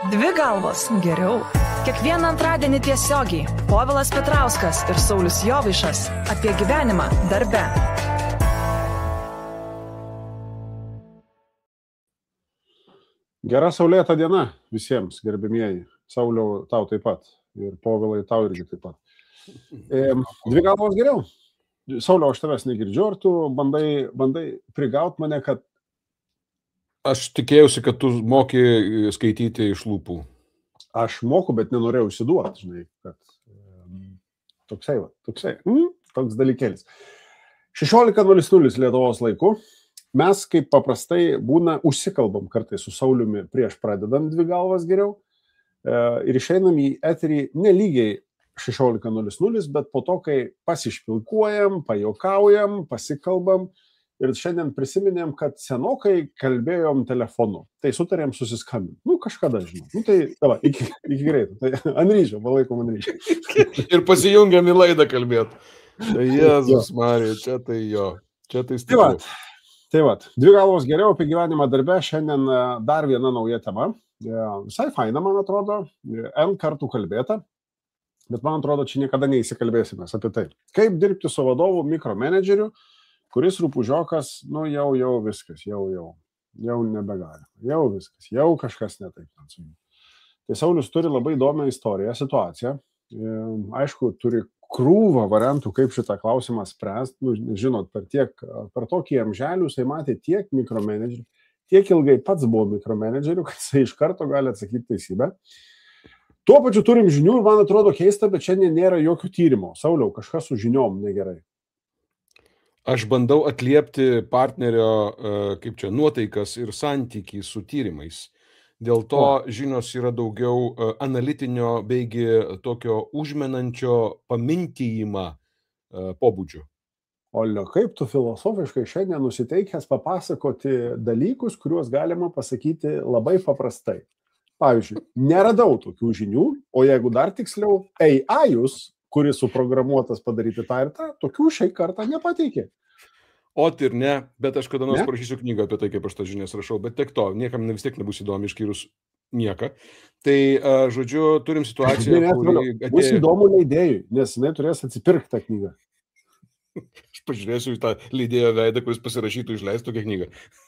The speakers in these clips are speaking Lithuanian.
Dvi galvos geriau. Kiekvieną antradienį tiesiogiai Povilas Petrauskas ir Saulius Jovaišas apie gyvenimą darbe. Gera saulėta diena visiems, gerbimieji. Sauliau, tau taip pat. Ir Povilai, tau irgi taip pat. Dvi galvos geriau. Sauliau, aš tavęs negirdžiu, ar tu bandai prigaut mane, kad... Aš tikėjausi, kad tu moki skaityti iš lūpų. Aš moku, bet nenorėjau įsiduoti, žinai, kad toks dalykėlis. 16:00 Lietuvos laiku. Mes, kaip paprastai būna, užsikalbam kartais su Sauliumi prieš pradedant dvi galvas geriau ir išeinam į eterį nelygiai 16:00, bet po to, kai pasišpilkuojam, pajuokaujam, pasikalbam ir šiandien prisiminėm, kad senokai kalbėjom telefonu. Tai sutarėm susiskambinti. Kažkada, žinau. Tai davai, iki greitų. Tai ant ryšio, palaikom ant ryšio. Ir pasijungiam į laidą kalbėti. Tai Jėzus Marija, čia tai jo. Čia tai stipriau. Tai vat, dvi galvos geriau apie gyvenimą darbe. Šiandien dar viena nauja tema. Visai faina, man atrodo. N kartų kalbėta. Bet man atrodo, čia niekada neįsikalbėsime apie tai. Kaip dirbti su vadovu mikromenedžeriu, kuris rūpužiokas, jau viskas, jau nebegali. Jau viskas, jau kažkas ne taip. Tai Saulius turi labai įdomią istoriją, situaciją. Aišku, turi krūvą variantų, kaip šitą klausimą spręsti. Žinot, per tokį amželių jisai matė tiek mikromenedžerių, tiek ilgai pats buvo mikromenedžerių, kad jisai iš karto gali atsakyti teisybę. Tuo pačiu turim žinių ir man atrodo keista, bet šiandien nėra jokių tyrimo. Sauliau, kažkas su žiniom negerai. Aš bandau atliepti partnerio, nuotaikas ir santykį su tyrimais. Dėl to žinios yra daugiau analitinio beigi tokio užmenančio pamintyjimą pobūdžio. Olio, kaip tu filosofiškai šiandien nusiteikęs papasakoti dalykus, kuriuos galima pasakyti labai paprastai. Pavyzdžiui, neradau tokių žinių, o jeigu dar tiksliau, AI-us, kuris suprogramuotas padaryti tą ir tą, tokių šiai kartą nepateikė. Ir ne, bet aš kada nors parašysiu knygą apie tai, kaip aš tas žinias rašau, bet tiek to, niekam vis tiek nebus įdomi išskyrus nieką. Tai, žodžiu, turim situaciją, kuri atėjo... Bus įdomu leidėjui, nes jinai turės atsipirkti tą knygą. Aš pažiūrėsiu į tą leidėjo veidą, kuris pasirašytų išleistų tokią knygą.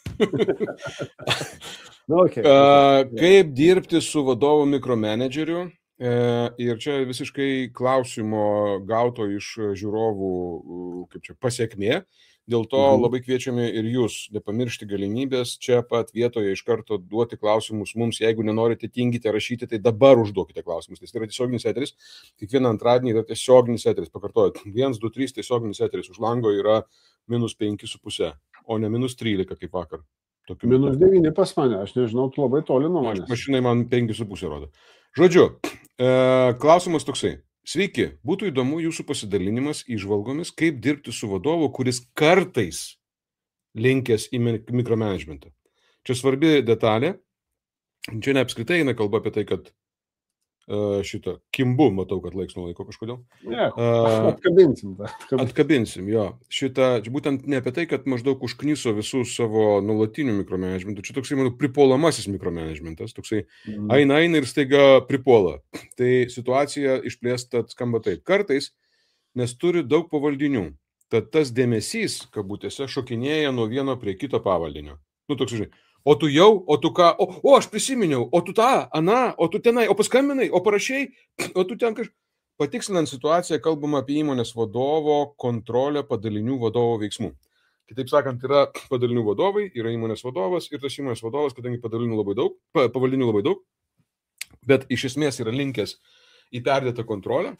Kaip dirbti su vadovu mikromenedžeriu? Ir čia visiškai klausimo gauto iš žiūrovų pasiekmė. Dėl to labai kviečiame ir jūs nepamiršti galimybės čia pat vietoje iš karto duoti klausimus mums. Jeigu nenorite tingite rašyti, tai dabar užduokite klausimus. Tai yra tiesioginis eteris. Kiekvieną antradienį yra tiesioginis eteris. Pakartojot, 1, 2, 3 tiesioginis eteris. Už lango yra -5,5, o ne -13 kaip vakar. -9 pas mane. Aš nežinau, tu labai toli nuo manęs. Mašinai man 5,5 rodo. Žodžiu, klausimas toksai. Sveiki, būtų įdomu jūsų pasidalinimas įžvalgomis, kaip dirbti su vadovu, kuris kartais linkęs į mikromanagementą. Čia svarbi detalė. Čia neapskritai eina kalba apie tai, kad kimbu, matau, kad laiks nuo laiko kažkodėl. Ne, atkabinsim. Atkabinsim, jo. Čia būtent ne apie tai, kad maždaug užkniso visų savo nuolatinių mikromanagementų. Čia toksai, manau, pripuolamasis mikromanagementas. Toksai eina ir staiga pripuola. Tai situacija išplėsta skamba taip. Kartais, nes turi daug pavaldinių. Tad tas dėmesys, kabutėse, šokinėja nuo vieno prie kito pavaldinio. Toks, žinai. O tu jau, o tu ką, o aš prisiminiau, o tu tą, ana, o tu tenai, o paskambinai, o parašiai, o tu ten kažkaip. Patikslinant situaciją, kalbama apie įmonės vadovo kontrolę padalinių vadovo veiksmų. Kitaip sakant, yra padalinių vadovai, yra įmonės vadovas ir tas įmonės vadovas, kadangi pavaldinių labai daug, bet iš esmės yra linkęs į perdėtą kontrolę,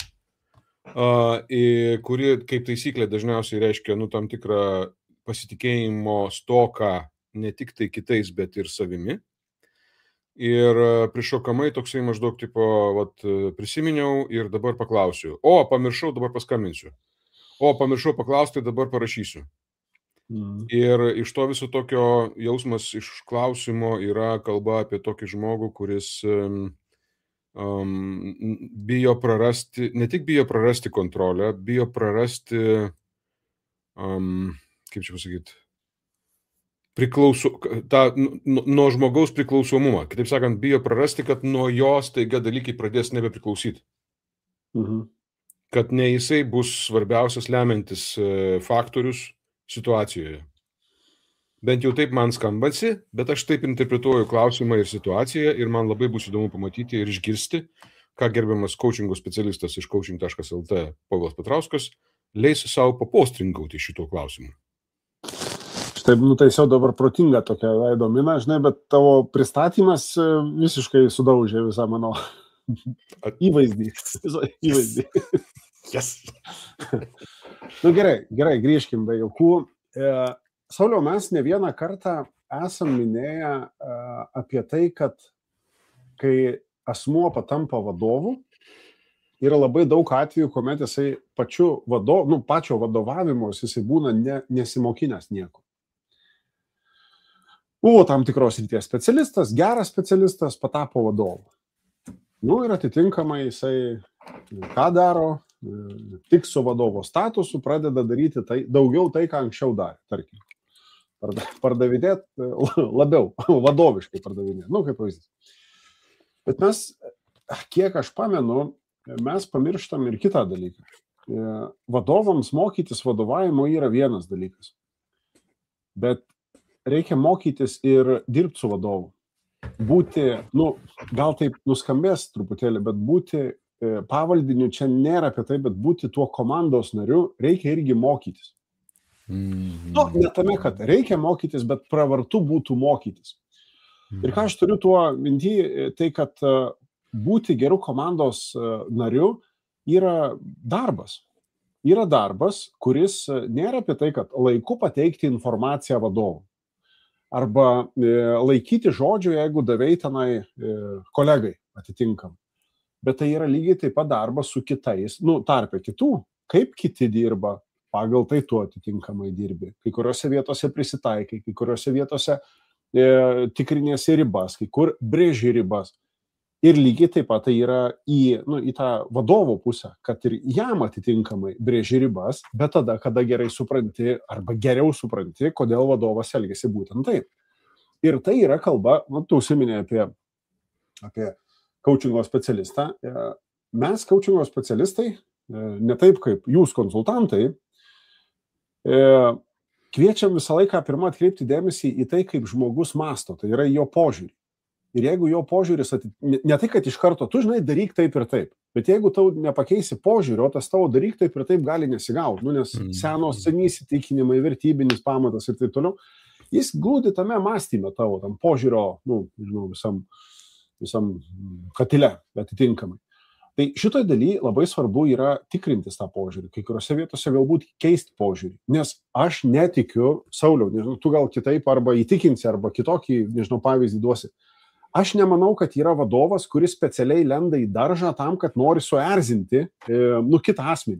kuri, kaip taisyklė, dažniausiai reiškia tam tikrą pasitikėjimo stoką ne tik tai kitais, bet ir savimi. Ir prišokamai toksai maždaug tipo, prisiminiau ir dabar paklausiu. O, pamiršau, dabar paskambinsiu. O, pamiršau paklausti, dabar parašysiu. Ir iš to viso tokio jausmas iš klausimo yra kalba apie tokį žmogų, kuris bijo prarasti, ne tik bijo prarasti kontrolę, bijo prarasti, kaip čia pasakyti, nuo žmogaus priklausomumą. Kitaip sakant, bijo prarasti, kad nuo jos taiga dalykai pradės nebepriklausyti. Kad ne jisai bus svarbiausias lemiantis faktorius situacijoje. Bent jau taip man skambasi, bet aš taip interpretuoju klausimą ir situaciją ir man labai bus įdomu pamatyti ir išgirsti, ką gerbiamas coachingo specialistas iš coaching.lt Povilas Petrauskas leis savo papostringauti šito klausimu. Štai nutaisiau dabar protingą tokią veido miną, žinai, bet tavo pristatymas visiškai sudaužė visą mano įvaizdį. Yes. Gerai, grįžkim be jaukų. Sauliau, mes ne vieną kartą esam minėję apie tai, kad kai asmuo patampa vadovu, yra labai daug atvejų, kuomet jisai pačio vadovavimos jisai būna nesimokinęs nieko. Buvo tam tikros srities specialistas, geras specialistas, patapo vadovu. Ir atitinkamai jisai ką daro, tik su vadovo statusu pradeda daryti daugiau tai, ką anksčiau darė, tarkim. Pardavinėt labiau, vadoviškai pardavinėt, kaip pavyzdys. Bet mes, kiek aš pamenu, mes pamirštam ir kitą dalyką. Vadovams mokytis vadovavimo yra vienas dalykas. Bet reikia mokytis ir dirbti su vadovu. Būti, gal taip nuskambės truputėlį, bet būti pavaldiniu čia nėra apie tai, bet būti tuo komandos nariu reikia irgi mokytis. Ne tame, kad reikia mokytis, bet pravartu būtų mokytis. Ir ką aš turiu tuo minty, tai kad būti gerų komandos nariu yra darbas. Yra darbas, kuris nėra apie tai, kad laiku pateikti informaciją vadovui. Arba laikyti žodžių, jeigu davei tenai kolegai atitinkam. Bet tai yra lygiai taip pat darbas su kitais, tarpe kitų, kaip kiti dirba, pagal tai tu atitinkamai dirbi. Kai kuriuose vietose prisitaikai, kai kuriuose vietose tikrinėsi ribas, kai kur brėži ribas. Ir lygiai taip pat tai yra į tą vadovo pusę, kad ir jam atitinkamai brėži ribas, bet tada, kada gerai supranti arba geriau supranti, kodėl vadovas elgiasi būtent taip. Ir tai yra kalba, tu užsiminė apie coachingo specialistą. Mes, coachingo specialistai, ne taip kaip jūs konsultantai, kviečiam visą laiką pirmą atkreipti dėmesį į tai, kaip žmogus mąsto, tai yra jo požiūrį. Ir jeigu jo požiūris, ne tai, kad iš karto, tu žinai, daryk taip ir taip, bet jeigu tau nepakeisi požiūrio, tas tavo daryk taip ir taip gali nesigauti, nes seni įsitikinimai, vertybinis pamatas ir taip toliau, jis glūdi tame mąstyme tavo, tam požiūrio, visam katile atitinkamai. Tai šitoj daly labai svarbu yra tikrintis tą požiūrį, kai kuriuose vietose galbūt keisti požiūrį, nes aš netikiu, Sauliau, nežinau, tu gal kitaip arba įtikinsi, arba kitokį, pavyzdį duosi. Aš nemanau, kad yra vadovas, kuris specialiai lenda į daržą tam, kad nori suerzinti kitą asmenį.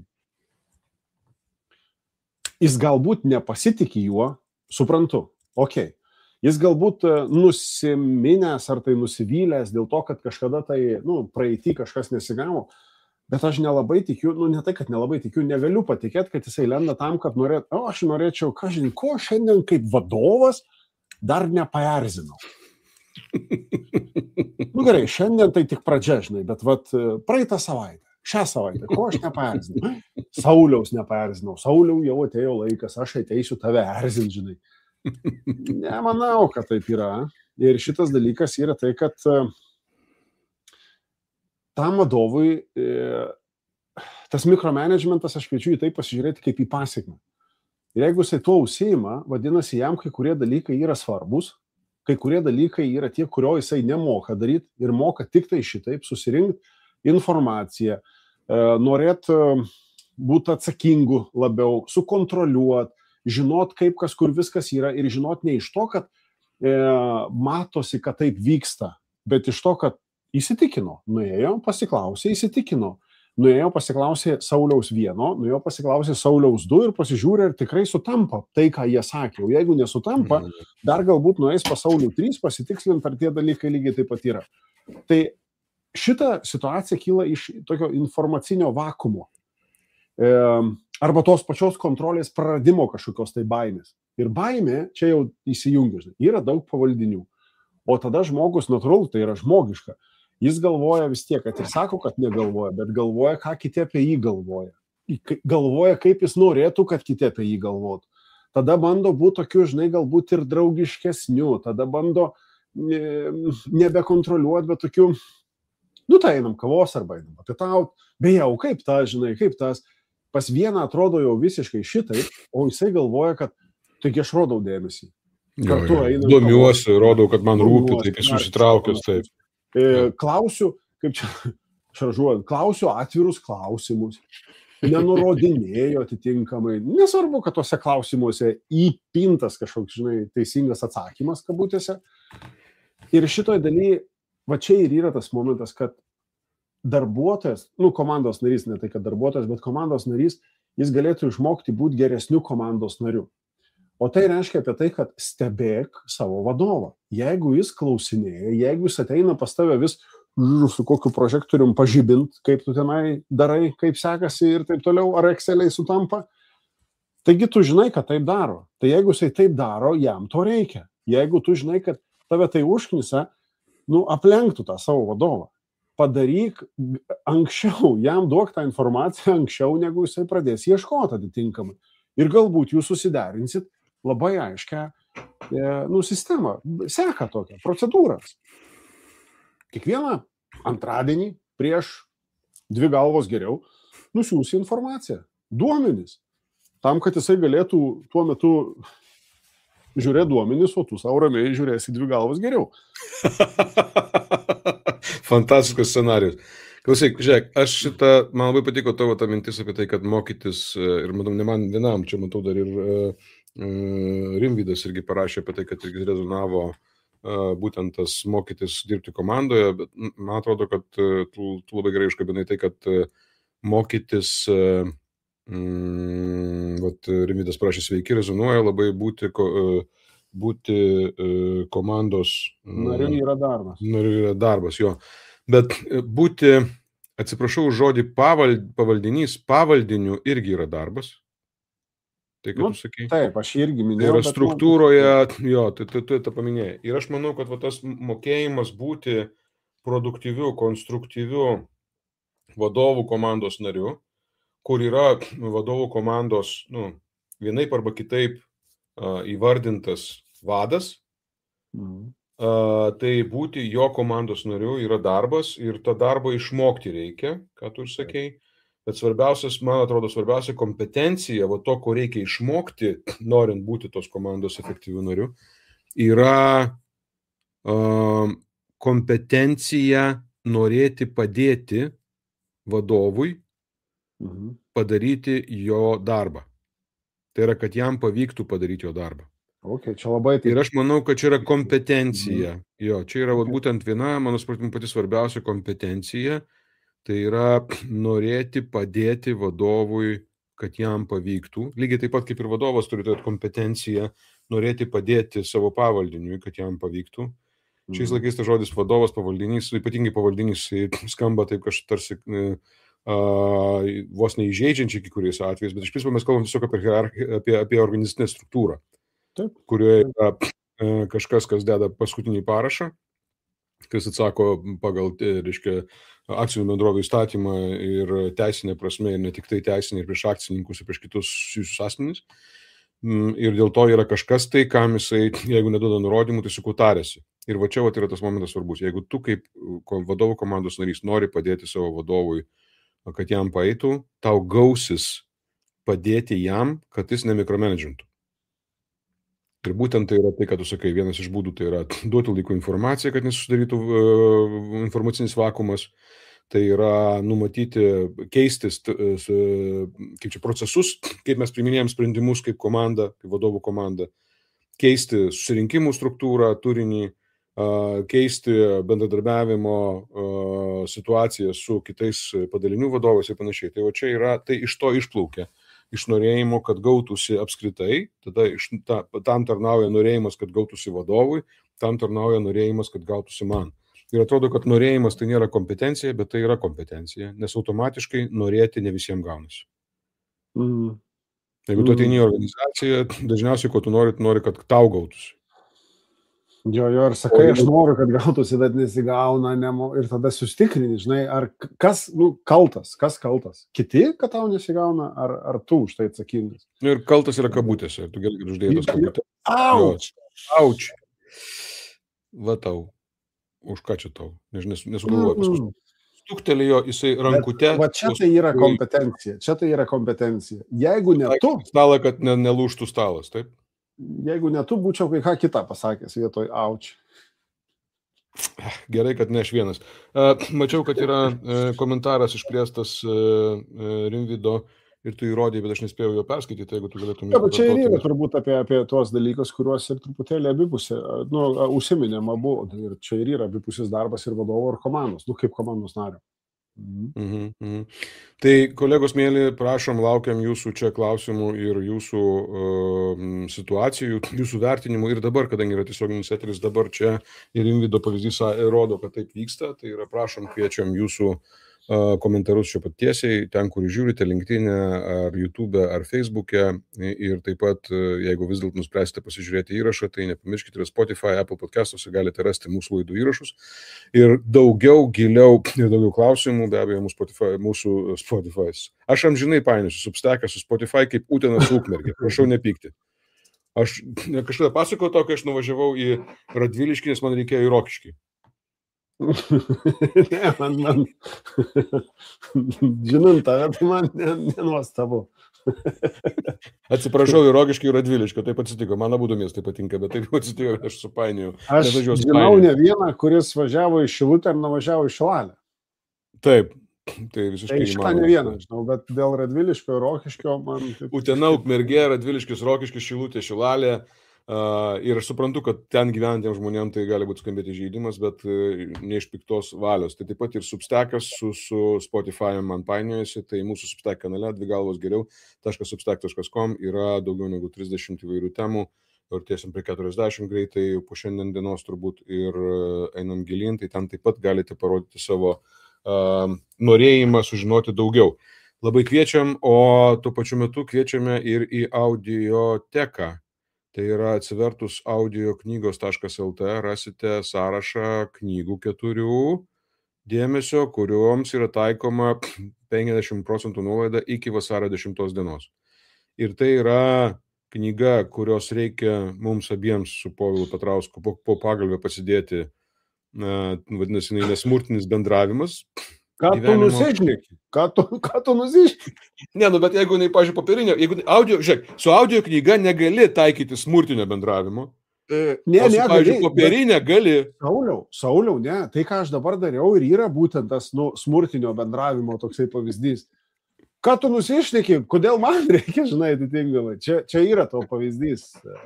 Jis galbūt nepasitikė juo, suprantu, okei. Jis galbūt nusiminęs ar tai nusivylęs dėl to, kad kažkada tai, praeity kažkas nesigavo, bet aš nelabai tikiu, ne tai, kad nelabai tikiu, negaliu patikėti, kad jisai lenda tam, kad aš norėčiau, ko šiandien kaip vadovas dar nepaerzinau. Gerai, šiandien tai tik pradžia, bet praeitą savaitę, šią savaitę, ko aš nepaerzinau? Sauliaus nepaerzinau, Sauliau jau atėjo laikas, aš ateisiu tave erzinti, Nemanau, kad taip yra. Ir šitas dalykas yra tai, kad tam vadovui tas mikromanagementas, aš kviečiu į tai pasižiūrėti kaip į pasekmę. Ir jeigu jisai tuo užsiima, vadinasi, jam kai kurie dalykai yra svarbus, kai kurie dalykai yra tie, kurio jisai nemoka daryti ir moka tik tai šitaip susirinkti informaciją, norėt būti atsakingu labiau, sukontroliuoti, žinot, kaip kas kur viskas yra ir žinot ne iš to, kad matosi, kad taip vyksta, bet iš to, kad įsitikino, nuėjo, pasiklausė, įsitikino, nuėjo, pasiklausė Sauliaus 1, nuėjo, pasiklausė Sauliaus 2 ir pasižiūrė, ar tikrai sutampa tai, ką jie sakė. O jeigu nesutampa, dar galbūt nueis pas Saulių 3, pasitikslint, ar tie dalykai lygiai taip pat yra. Tai šita situacija kyla iš tokio informacinio vakumo. Arba tos pačios kontrolės praradimo kažkokios tai baimės. Ir baimė, čia jau įsijungia, yra daug pavaldinių. O tada žmogus, natūralu, tai yra žmogiška. Jis galvoja vis tiek, kad ir sako, kad negalvoja, bet galvoja, ką kiti apie jį galvoja. Galvoja, kaip jis norėtų, kad kiti apie jį galvotų. Tada bando būti tokiu, žinai, galbūt ir draugiškesniu, tada bando nebekontroliuoti, bet tokiu, tai einam kavos arba einam apitaut, beje, o kaip tas, žinai, kaip tas, pas vieną atrodo jau visiškai šitaip, o jisai galvoja, kad taigi aš rodau dėmesį. Kartu einam. Domiuosi, rodau, kad man rūpi, taip esu susitraukęs, taip. Klausiu, kaip čia šaržuojant, klausiu atvirus klausimus. Nenurodinėjo atitinkamai. Nesvarbu, kad tuose klausimuose įpintas kažkoks, žinai, teisingas atsakymas kabutėse. Ir šitoje dalyje, va čia ir yra tas momentas, kad darbuotojas, komandos narys, ne tai kad darbuotojas, bet komandos narys, jis galėtų išmokti būti geresniu komandos nariu. O tai reiškia apie tai, kad stebėk savo vadovą. Jeigu jis klausinėja, jeigu jis ateina pas tave vis su kokiu prožektorium pažybint, kaip tu tenai darai, kaip sekasi ir taip toliau, ar Exceliai sutampa. Taigi tu žinai, kad taip daro. Tai jeigu jisai taip daro, jam to reikia. Jeigu tu žinai, kad tave tai užknisa, aplenktų tą savo vadovą. Padaryk anksčiau, jam duok tą informaciją anksčiau, negu jisai pradės ieškoti atitinkamai. Ir galbūt jūs susiderinsit labai aiškę sistemą, seka tokią, procedūras. Kiekvieną antradienį prieš 2 galvos geriau nusiųsi informaciją, duomenis, tam, kad jisai galėtų tuo metu žiūrėti duomenis, o tu savo ramiai žiūrėsi 2 galvos geriau. Fantastiskas scenarijus. Klausyk, žiūrėk, man labai patiko tavo ta mintis apie tai, kad mokytis, ir matau, ne man vienam, čia matau dar ir Rimvydas irgi parašė apie tai, kad irgi rezonavo būtent tas mokytis dirbti komandoje, bet man atrodo, kad tu labai gerai iškabinai tai, kad mokytis, Rimvydas parašė, sveiki, rezonuoja labai būti komandos nariu yra darbas. Nariu yra darbas, jo. Bet būti, atsiprašau, žodį pavaldinys, pavaldiniu irgi yra darbas. Tai, kad tu sakai. Taip, aš irgi minėjau. Tai yra struktūroje, jo, tu tą paminėjai. Ir aš manau, kad tas mokėjimas būti produktyviu, konstruktyviu vadovų komandos nariu, kur yra vadovų komandos, vienaip arba kitaip įvardintas vadas, tai būti jo komandos nariu yra darbas ir tą darbą išmokti reikia, ką tu ir sakei. Bet svarbiausias, man atrodo, svarbiausia kompetencija, to, ko reikia išmokti, norint būti tos komandos efektyvių narių, yra kompetencija norėti padėti vadovui padaryti jo darbą. Tai yra, kad jam pavyktų padaryti jo darbą. Okay, čia labai ir aš manau, kad čia yra kompetencija. Jo, čia yra būtent viena, mano supratimu, pati svarbiausia kompetencija. Tai yra norėti padėti vadovui, kad jam pavyktų. Lygiai taip pat kaip ir vadovas turi turėti kompetenciją norėti padėti savo pavaldiniui, kad jam pavyktų. Šiais laikais tas žodis vadovas, pavaldinys, ypatingai pavaldinys, skamba taip kažkaip tarsi vos neįžeidžiančiai kai kuriais atvejais, bet iš principo mes kalbam tiesiog apie organizacinę struktūrą, kurioje yra kažkas, kas deda paskutinį parašą, kas atsako pagal, reiškia, akcinių bendrovių įstatymą ir teisinė prasme, ir ne tik tai teisinė, ir prieš akcininkus, ir prieš kitus susijusius asmenys. Ir dėl to yra kažkas tai, kam jisai, jeigu neduoda nurodymų, tai su kuo tarėsi. Ir va čia yra tas momentas svarbus. Jeigu tu kaip vadovų komandos narys nori padėti savo vadovui, kad jam paeitų, tau gausis padėti jam, kad jis nemikromenedžintų. Ir būtent tai yra tai, kad tu sakai, vienas iš būdų tai yra duoti laiku informaciją, kad nesusidarytų informacinis vakuumas, tai yra numatyti, keistis kaip čia procesus, kaip mes priiminėjam sprendimus kaip komanda, kaip vadovų komanda, keisti susirinkimų struktūrą, turinį, keisti bendradarbiavimo situaciją su kitais padalinių vadovais ir panašiai. Tai va čia yra, tai iš to išplaukia. Iš norėjimo, kad gautųsi apskritai, tada tam tarnauja norėjimas, kad gautųsi vadovui, tam tarnauja norėjimas, kad gautųsi man. Ir atrodo, kad norėjimas tai nėra kompetencija, bet tai yra kompetencija, nes automatiškai norėti ne visiems gaunasi. Jeigu tu ateini į organizaciją, dažniausiai, ko tu nori, kad tau gautųsi. Jo, ir sakai, aš noriu, kad gautųsi, bet nesigauna, ir tada sustikrini, žinai, ar kas, kaltas, kas kaltas? Kiti, kad tau nesigauna, ar tu už tai atsakingas? Ir kaltas yra kabutėse, tu gali uždėtos kabutės. Auč! Auč! Va tau. Už ką čia tau? Nesugalvoju. Paskui stuktelėjo jisai rankute. Va čia tai yra kompetencija. Jeigu ne tu... Stalą, kad nelūžtų stalas, taip? Jeigu ne tu, būčiau kai ką kitą pasakęs vietoj auč. Gerai, kad ne aš vienas. Mačiau, kad yra komentaras išplėstas Rimvydo ir tu įrodėjai, bet aš nespėjau jo perskaityti, jeigu tu galėtum... Ja, bet čia ir yra turbūt apie tuos dalykus, kuriuos ir truputėlį abipusė, užsiminėm abu, ir čia ir yra abipusis darbas ir vadovo ir komandos, kaip komandos nario. Tai kolegos mėly, prašom, laukiam jūsų čia klausimų ir jūsų situacijų, jūsų vertinimų ir dabar, kadangi yra tiesioginis eteris, dabar čia ir Rimvydo pavyzdys rodo, kad taip vyksta, tai yra prašom, kviečiam jūsų komentarus čia pat tiesiai, ten, kur žiūrite, LinkedIn, ar YouTube, ar Facebook'e ir taip pat, jeigu vis dėlto nuspręsite pasižiūrėti įrašą, tai nepamirškite ir Spotify, Apple podcastuose galite rasti mūsų laidų įrašus ir daugiau, giliau ir daugiau klausimų, be abejo, mūsų Spotify. Aš amžinai painiosiu Substacką su Spotify kaip Utena su Ukmergė, prašau nepykti. Aš kažkada pasakojau to, kai aš nuvažiavau į Radviliškį, nes man reikėjo į Rokiškį. Ne, man žinant tave, tai man nenuostabu. Atsiprašau, į Rokiškį, į Radvilišką, taip atsitiko, man abudu miestai patinka, bet taip atsitiko, aš supainėjau. Aš žinau ne vieną, kuris važiavo į Šilutę ir nuvažiavo į Šilalę. Taip, tai visiškai įmanoma. Šitą ne vieną, žinau, bet dėl Radviliškio ir Rokiškio man... Utena, Ukmergė, Radviliškis, Rokiškis, Šilutė, Šilalė. Ir aš suprantu, kad ten gyventiems žmonėms tai gali būti skambėti žaidimas, bet ne iš piktos valios. Tai taip pat ir Substackas su Spotify man painiojasi, tai mūsų Substack kanale dvigalvosgeriau.substack.com yra daugiau negu 30 įvairių temų ir tiesim prie 40 greitai, po šiandien dienos turbūt ir einam gilin, tai ten taip pat galite parodyti savo norėjimą sužinoti daugiau. Labai kviečiam, o tuo pačiu metu kviečiame ir į audioteką. Tai yra atsivertus audioknygos.lt rasite sąrašą knygų 4 dėmesio, kurioms yra taikoma 50% nuolaida iki vasario 10 dienos. Ir tai yra knyga, kurios reikia mums abiems su Povilu Petrausku po pagalbę pasidėti, vadinasi, nesmurtinis bendravimas. Ką tu nusišneki? Ką tu nusišneki? Ne, bet jeigu, pavyzdžiui, papirinio, su audio knyga negali taikyti smurtinio bendravimo. Pavyzdžiui, papirinę gali. Sauliau, ne. Tai, ką aš dabar dariau, ir yra būtent tas smurtinio bendravimo toksai pavyzdys. Ką tu nusišneki? Kodėl man reikia, žinai, atitinkamai? Čia yra to pavyzdys.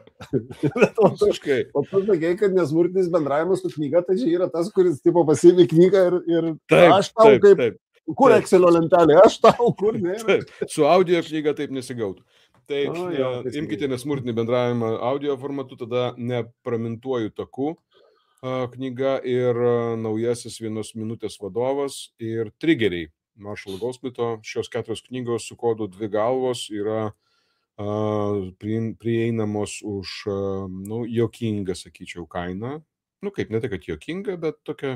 O tu sakei, kad nesmurtinis bendravimas su knyga, tai čia yra tas, kuris tipo pasiėmė knygą ir aš tau kaip... Kur Excelio lentelė? Aš tau, kur ne? Su audio knyga taip nesigautų. Tai imkite nesmurtinį bendravimą audio formatu, tada Nepramintuoju taku knyga ir naujasis 1 minutės vadovas ir Trigeriai. Marshall Goldsmito, šios 4 knygos su kodu 2 galvos yra prieinamos už, juokingą, sakyčiau, kainą. Kaip, ne tai, kad juokinga, bet tokia,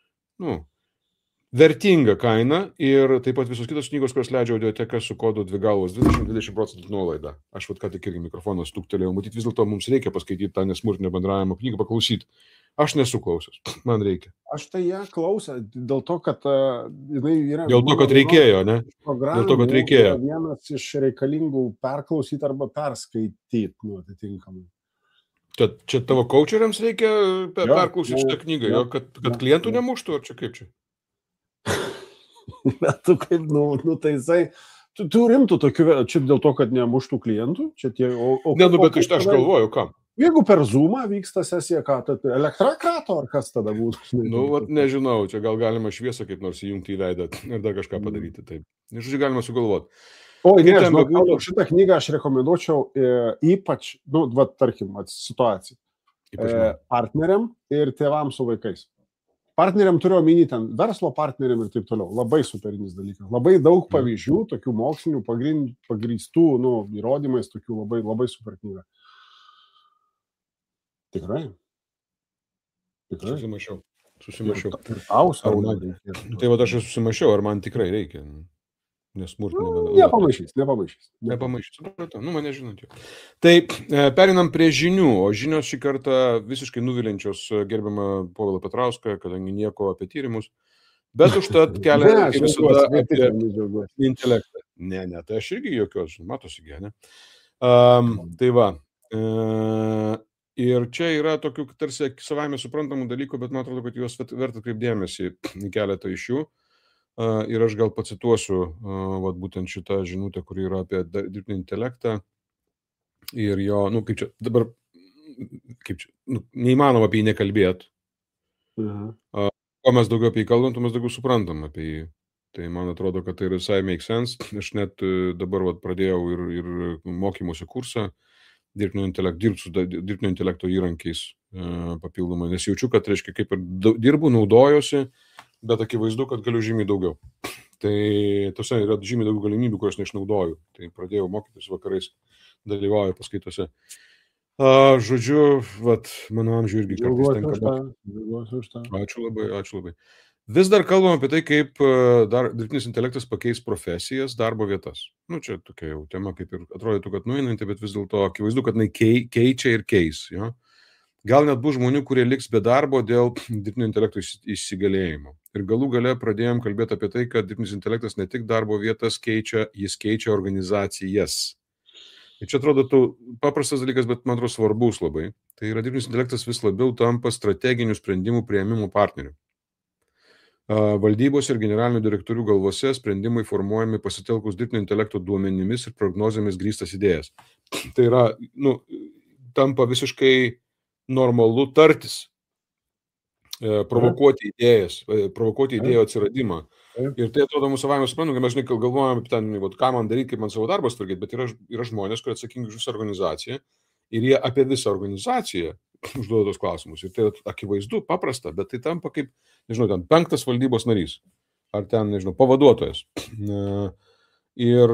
vertinga kaina. Ir taip pat visos kitos knygos, kurios leidžia audioteka su kodu 2 galvos 20% nuolaida. Aš ką tik irgi mikrofoną stuktelėjau. Matyt, vis dėlto mums reikia paskaityti tą nesmurtinio bendravimo knygą, paklausyti. Aš nesu klausęs, man reikia. Aš tai ją klausau, dėl to, kad jinai yra... Dėl to, kad reikėjo, ne? Dėl to, kad reikėjo. Vienas iš reikalingų perklausyti arba perskaityti, atitinkamai. Čia tavo coacheriams reikia perklausyti šitą knygą, kad klientų nemuštų, ar čia kaip čia? Bet tu kaip, taisai... Tu rimtų tokių, čia dėl to, kad nemuštų klientų? Ne, bet aš galvoju, kam? Jeigu per Zoomą vyksta sesija, ką, tai elektra krato, ar kas tada būtų? Nežinau, čia gal galima šviesą kaip nors įjungti į veidą ir dar kažką padaryti. Taip. Žodžiu, galima sugalvoti. Šitą knygą aš rekomenduočiau ypač, tarkim, situacijai. Partneriam ir tėvams su vaikais. partneriam turiu omeny ten verslo partneriam ir taip toliau. Labai superinis dalykas. Labai daug pavyzdžių, tokių mokslinių pagrįstų, įrodymais, tokių labai, labai super knyga. Tikrai. Susimašiau. Tai va aš susimašiau, ar man tikrai reikia. Nesmurtinė. Nepamaišys. Supratau, mane žinot jau. Tai perinam prie žinių, o žinios šį kartą visiškai nuvilinčios gerbiamą Povilą Petrauską, kadangi nieko apie tyrimus, bet užtat kelia visada apie intelektą. Ne, tai aš irgi jokios, matosi, ne. Tai va. Ir čia yra tokių tarsi savame suprantamų dalykų, bet man atrodo, kad juos verta kreipdėmėsi į keletą iš jų. Ir aš gal pacituosiu būtent šitą žinutę, kuri yra apie dirbtinį intelektą ir jo, neįmanoma apie jį nekalbėti. Kuo mes daugiau apie jį kalbam, tuo mes daugiau suprantam apie jį. Tai man atrodo, kad tai visai make sense. Aš net dabar pradėjau ir mokymosi kursą dirbti su dirbtinio intelekto įrankiais papildomai, nes jaučiu, kad, reiškia, kaip ir dirbu, naudojosi, bet akivaizdu, kad galiu žymiai daugiau. Tai tose yra žymiai daugiau galimybių, kurios neišnaudoju. Tai pradėjau mokytis vakarais, dalyvauju paskaitose. Žodžiu, mano amžiui irgi kartais tenka. Ačiū labai. Vis dar kalbam apie tai, kaip dirbtinis intelektas pakeis profesijas, darbo vietas. Čia tokia jau tema, kaip ir atrodytų, kad nueinanti, bet vis dėlto akivaizdu, kad jinai keičia ir keis. Jo? Gal net bus žmonių, kurie liks be darbo dėl dirbtinio intelekto įsigalėjimo. Ir galų gale pradėjom kalbėti apie tai, kad dirbtinis intelektas ne tik darbo vietas keičia, jis keičia organizacijas. Ir čia atrodo paprastas dalykas, bet man atrodo svarbus labai. Tai yra dirbtinis intelektas vis labiau tampa strateginių sprendimų priėmimo partneriu. Valdybos ir generalinių direktorių galvose sprendimai formuojami pasitelkus dirbtinio intelekto duomenimis ir prognozėmis grįstas idėjas. Tai yra, tampa visiškai normalu tartis, provokuoti idėjų atsiradimą. Ir tai atrodo mūsų savame suprantu, kad mes galvojame apie ten, ką man daryti, kaip man savo darbas tvarkyti, bet yra žmonės, kurie atsakingi už visą organizaciją ir jie apie visą organizaciją užduoda tos klausimus. Ir tai akivaizdu, paprasta, bet tai tampa kaip, nežinau, ten 5. valdybos narys ar ten, nežinau, pavaduotojas. Ir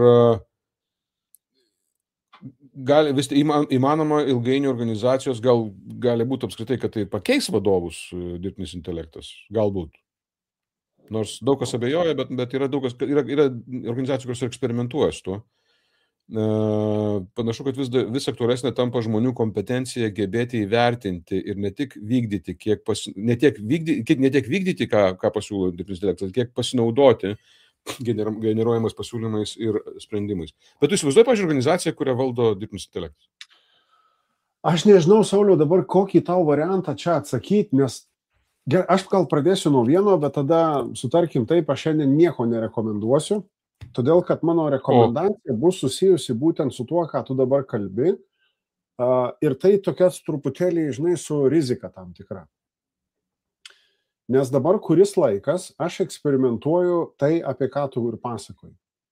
vis įmanoma ilgainiui organizacijos gali būti apskritai, kad tai pakeis vadovus dirbtinis intelektas. Galbūt. Nors daug kas abejoja, bet yra organizacijų, kurios eksperimentuoja su tuo. Panašu, kad vis aktualesnė tampa žmonių kompetencija gebėti įvertinti ir ne tik vykdyti, ne tiek vykdyti, ką pasiūlo dirbtinis intelektas, kiek pasinaudoti generuojamas pasiūlymais ir sprendimais. Bet tu įsivaizduoji, pavyzdžiui, organizaciją, kurią valdo dirbtinis intelektas? Aš nežinau, Sauliau, dabar kokį tau variantą čia atsakyti, nes aš gal pradėsiu nuo vieno, bet tada sutarkim taip, aš šiandien nieko nerekomenduosiu, todėl kad mano rekomendacija bus susijusi būtent su tuo, ką tu dabar kalbi, ir tai tokias truputėlį, žinai, su rizika tam tikra. Nes dabar kuris laikas aš eksperimentuoju tai, apie ką tu ir pasakoji.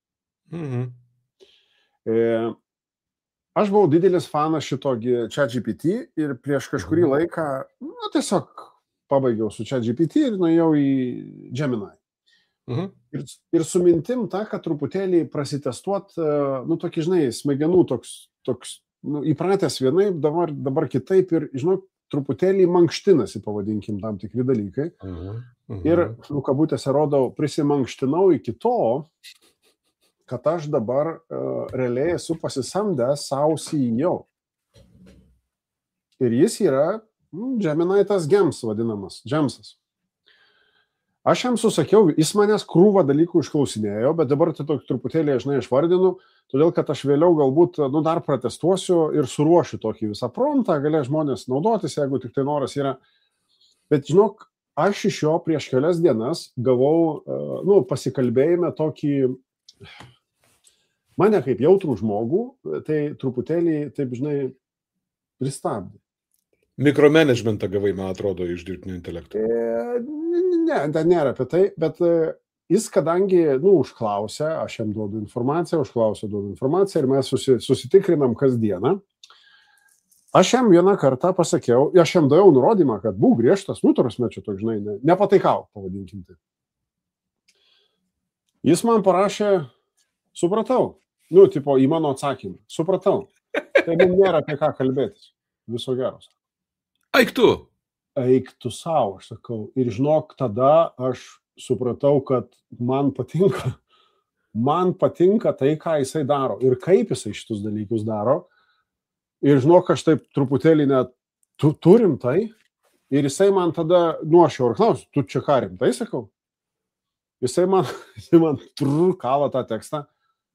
Aš buvau didelis fanas šito ChatGPT ir prieš kažkurį laiką, tiesiog pabaigiau su ChatGPT ir nuėjau į Gemini. Ir su mintim ta, kad truputėlį prasitestuot, tokį, žinai, smegenų toks įpratęs vienaip, dabar kitaip ir, žinau, truputėlį mankštinasi, pavadinkim, tam tikri dalykai. Ir, kabutėse rodau, prisimankštinau iki to, kad aš dabar realiai esu pasisamdęs savo CEO. Ir jis yra Gemini tas Gems vadinamas, Gemsas. Aš jam susakiau, jis manęs krūvą dalykų išklausinėjo, bet dabar tai truputėlį, žinai, išvardinu, todėl kad aš vėliau galbūt dar pratestuosiu ir suruošiu tokį visą promptą, galės žmonės naudotis, jeigu tik tai noras yra. Bet, žinok, aš iš jo prieš kelias dienas gavau, pasikalbėjime tokį, mane kaip jautrų žmogų, tai truputėlį, taip, žinai, pristabdė. Mikromanagementą gavai, man atrodo, iš dirbtinio intelekto. Ne, dar nėra apie tai, bet jis, kadangi, užklausė, aš jam duodu informaciją ir mes susitikrinam kasdieną. Aš jam vieną kartą pasakiau, aš jam daviau nurodymą, kad būk griežtas, nutarasme čia toks, žinai, nepataikau, pavadinkim tai. Jis man parašė, supratau, tipo į mano atsakymą, supratau, tai mums nėra apie ką kalbėtis, viso geros. Eik tu Savo, aš sakau, ir žinok, tada aš supratau, kad man patinka tai, ką jisai daro ir kaip jisai šitus dalykus daro. Ir žinok, aš taip truputėlį net turim tai. Ir jisai man tada, aš jau ir klausiu, tu čia ką rimtai, sakau. Jisai man kala tą tekstą.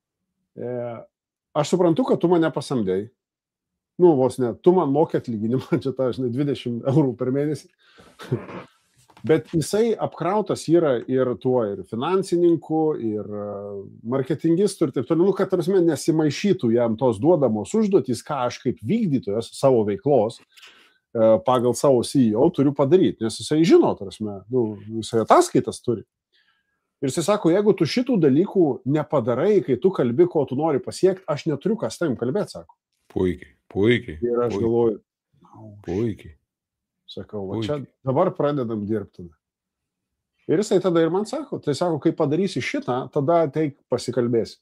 Aš suprantu, kad tu mane pasamdėjai. Vos ne, tu man mokė atlyginimą, čia ta, 20 eurų per mėnesį. Bet jisai apkrautas yra ir tuo, ir finansininku, ir marketingistų, ir taip toliau, kad tarsi nesimaišytų jam tos duodamos užduotys, ką aš kaip vykdytojas savo veiklos pagal savo CEO turiu padaryti, nes jisai žino, tarsi, jisai ataskaitas turi. Ir jisai sako, jeigu tu šitų dalykų nepadarai, kai tu kalbi, ko tu nori pasiekti, aš neturiu ką su tavim kalbėti, sako. Puikiai. Ir aš galvoju, puikiai. Sakau, va čia dabar pradedam dirbti. Ir jisai tada ir man sako, tai sako, kai padarysi šitą, tada ateik pasikalbėsi.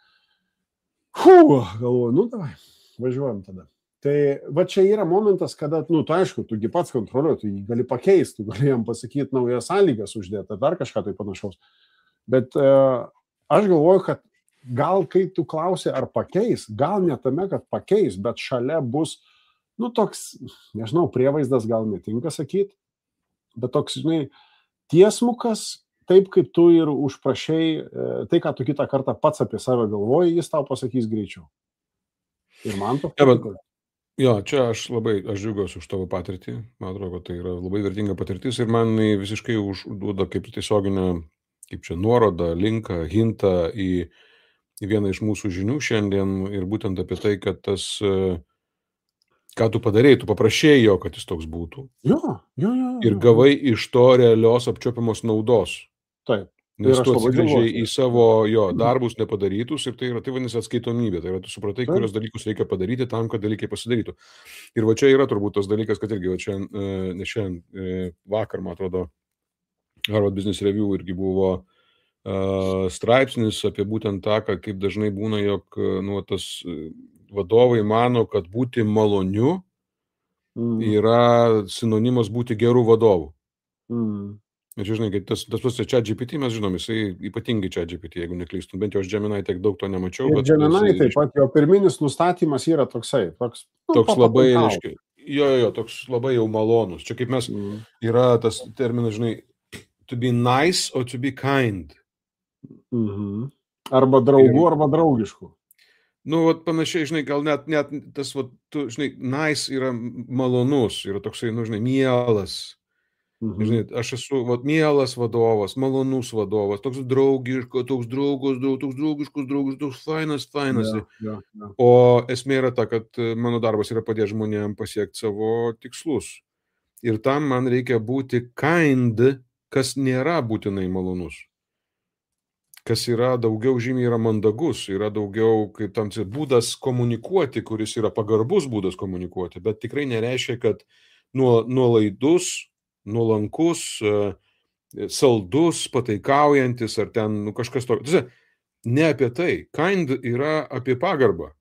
Galvoju, davai, važiuojam tada. Tai va čia yra momentas, kada, tu aišku, tugi pats kontroliuoji, tu jį gali pakeisti, tu gali jam pasakyti naujas sąlygas uždėti, dar kažką tai panašaus. Bet aš galvoju, kad gal kai tu klausi, ar pakeis, gal ne tame, kad pakeis, bet šalia bus toks, nežinau, prievaizdas gal netinka sakyti, bet toks, tiesmukas, taip kaip tu ir užprašai, tai, ką tu kitą kartą pats apie save galvoji, jis tau pasakys greičiau. Ir man to patiko. Jo, čia aš džiaugiuosi už tavo patirtį, man atrodo, kad tai yra labai vertinga patirtis ir man visiškai užduoda kaip tiesioginę, kaip čia nuorodą, linką, hintą į vieną iš mūsų žinių šiandien ir būtent apie tai, kad tas ką tu padarėjai, tu paprašėjai jo, kad jis toks būtų. Jo. Ir gavai iš to realios apčiuopiamos naudos. Taip. Nes tu atsigręžiai į savo darbus nepadarytus ir tai vadinasi atskaitomybė. Tai yra, tu supratai, kurios dalykus reikia padaryti tam, kad dalykai pasidarytų. Ir va čia yra turbūt tas dalykas, kad irgi vakar, man atrodo, Harvard Business Review irgi buvo straipsnis apie būtent tą, kaip dažnai būna, jog tas vadovai mano, kad būti maloniu yra sinonimas būti gerų vadovų. Ir žinai, kad tas pats ChatGPT, mes žinom, jisai ypatingai ChatGPT, jeigu neklystum, bent jau aš Gemini tiek daug to nemačiau. Ir Gemini taip pat, jo pirminis nustatymas yra toksai. Toks labai, reiškia, toks labai jau malonus. Čia kaip mes, yra tas terminas, žinai, to be nice or to be kind. Arba draugų, arba draugiškų. Panašiai, žinai, gal net tas, tu, žinai, nice yra malonus, yra toksai, žinai, mielas. Žinai, aš esu, mielas vadovas, malonus vadovas, toks draugiškas, toks draugiškas, toks fainas. Ja. O esmė yra ta, kad mano darbas yra padėti žmonėms pasiekti savo tikslus. Ir tam man reikia būti kind, kas nėra būtinai malonus. Kas yra daugiau žymiai yra mandagus, yra daugiau kaip tam būdas komunikuoti, kuris yra pagarbus būdas komunikuoti, bet tikrai nereiškia, kad nuolaidus, nuolankus, saldus, pataikaujantis ar ten kažkas to. Ne apie tai. Kind yra apie pagarbą.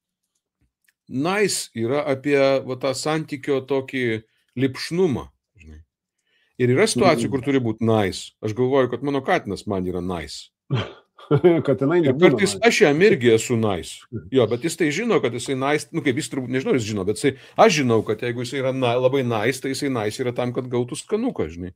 Nice yra apie tą santykio tokį lipšnumą. Žinai. Ir yra situacijų, kur turi būti nice. Aš galvoju, kad mano katinas man yra nice. Ir kartais aš jam irgi esu nice. Jo, bet jis tai žino, kad jisai nice, kaip jis turbūt, nežinau, jis žino, bet aš žinau, kad jeigu jisai yra labai nice, tai jisai nice yra tam, kad gautų skanuką, žinai.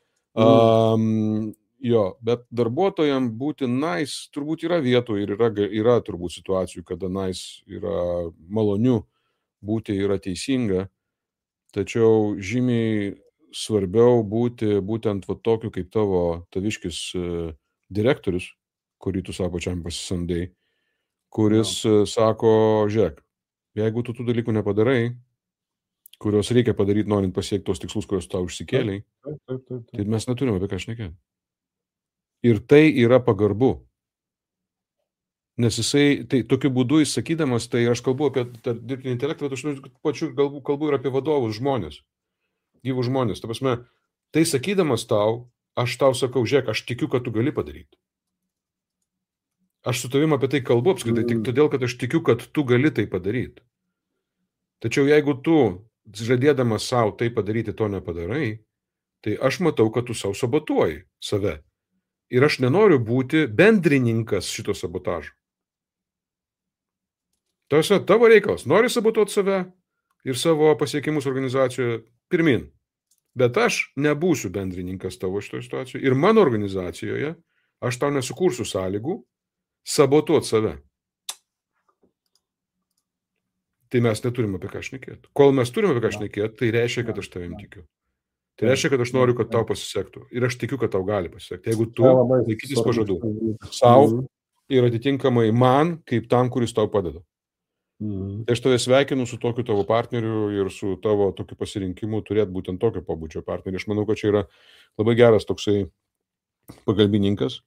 Jo, bet darbuotojam būti nice turbūt yra vietų ir yra turbūt situacijų, kada nice yra maloniu, būti yra teisinga, tačiau žymiai svarbiau būti būtent tokiu kaip tavo taviškis direktorius, kurį tu savo pačiam pasisamdėjai, kuris sako, žiūrėk, jeigu tu tų dalykų nepadarai, kuriuos reikia padaryti, norint pasiekti tos tikslus, kuriuos tau užsikėlei, tai mes neturime apie ką šnekėti. Ir tai yra pagarbu. Nes jisai, tai tokiu būdu jis sakydamas, tai aš kalbu apie dirbtinį intelektą, bet aš pačiu kalbu ir apie vadovus žmonės, gyvus žmonės. Ta prasme, tai sakydamas tau, aš tau sakau, žiūrėk, aš tikiu, kad tu gali padaryti. Aš su tavim apie tai kalbu apskritai, tik todėl, kad aš tikiu, kad tu gali tai padaryti. Tačiau jeigu tu, žadėdamas savo tai padaryti, to nepadarai, tai aš matau, kad tu savo sabotuoji save. Ir aš nenoriu būti bendrininkas šito sabotažo. Tavo reikalas. Nori sabotuoti save ir savo pasiekimus organizacijoje pirmin. Bet aš nebūsiu bendrininkas tavo šitoje situacijoje. Ir mano organizacijoje aš tau nesukursiu sąlygų sabotuoti save. Tai mes neturime apie ką šnekėti. Kol mes turime apie ką šnekėti, tai reiškia, kad aš tavim tikiu. Tai reiškia, kad aš noriu, kad tau pasisektų. Ir aš tikiu, kad tau gali pasisekti. Jeigu tu laikytis pažadų savo ir atitinkamai man, kaip tam, kuris tau padeda. Tai aš tave sveikinu su tokiu tavo partneriu ir su tavo tokiu pasirinkimu turėti būtent tokio pobūdžio partnerį. Aš manau, kad čia yra labai geras toksai pagalbininkas,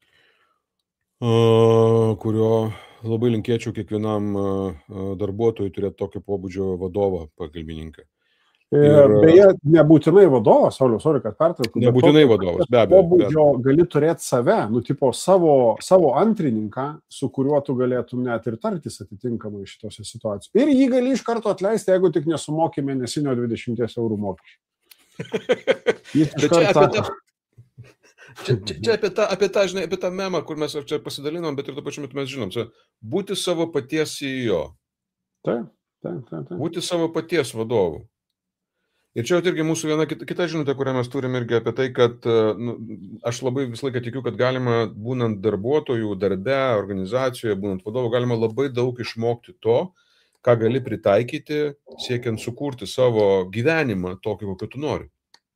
kurio labai linkėčiau kiekvienam darbuotojui turėti tokio pobūdžio vadovą pagalbininką. Beje, nebūtinai vadovas, Sauliau, kad pertraukiu. Nebūtinai vadovas, be abejo. Pobūdžio gali turėti save, tipo savo antrininką, su kuriuo tu galėtum net ir tartis atitinkamai šitose situacijose. Ir jį gali iš karto atleisti, jeigu tik nesumoki mėnesinio 20 eurų mokesčių. Čia apie tą memą, kur mes čia pasidalinom, bet ir tuo pačiu metu mes žinom, būti savo paties CEO. Taip. Būti savo paties vadovu. Ir čia irgi mūsų viena kita žinutė, kurią mes turime irgi apie tai, kad aš labai visą laiką tikiu, kad galima, būnant darbuotojų, darbe, organizacijoje, būnant vadovu, galima labai daug išmokti to, ką gali pritaikyti, siekiant sukurti savo gyvenimą tokį, kokį tu nori.